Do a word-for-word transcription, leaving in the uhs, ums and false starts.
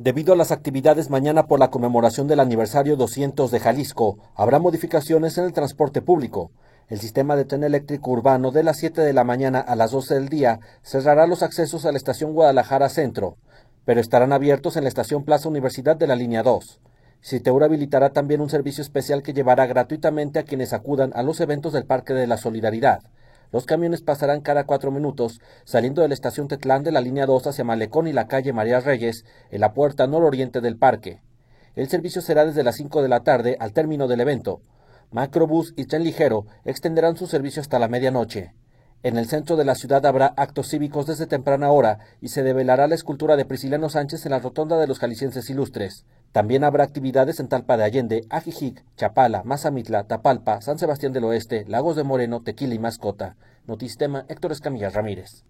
Debido a las actividades mañana por la conmemoración del aniversario doscientos de Jalisco, habrá modificaciones en el transporte público. El sistema de tren eléctrico urbano de las siete de la mañana a las doce del día cerrará los accesos a la estación Guadalajara Centro, pero estarán abiertos en la estación Plaza Universidad de la línea dos. Citeur habilitará también un servicio especial que llevará gratuitamente a quienes acudan a los eventos del Parque de la Solidaridad. Los camiones pasarán cada cuatro minutos, saliendo de la estación Tetlán de la línea dos hacia Malecón y la calle María Reyes, en la puerta nororiente del parque. El servicio será desde las cinco de la tarde al término del evento. Macrobús y tren ligero extenderán su servicio hasta la medianoche. En el centro de la ciudad habrá actos cívicos desde temprana hora y se develará la escultura de Prisciliano Sánchez en la rotonda de los Jaliscienses Ilustres. También habrá actividades en Talpa de Allende, Ajijic, Chapala, Mazamitla, Tapalpa, San Sebastián del Oeste, Lagos de Moreno, Tequila y Mascota. Notistema, Héctor Escamilla Ramírez.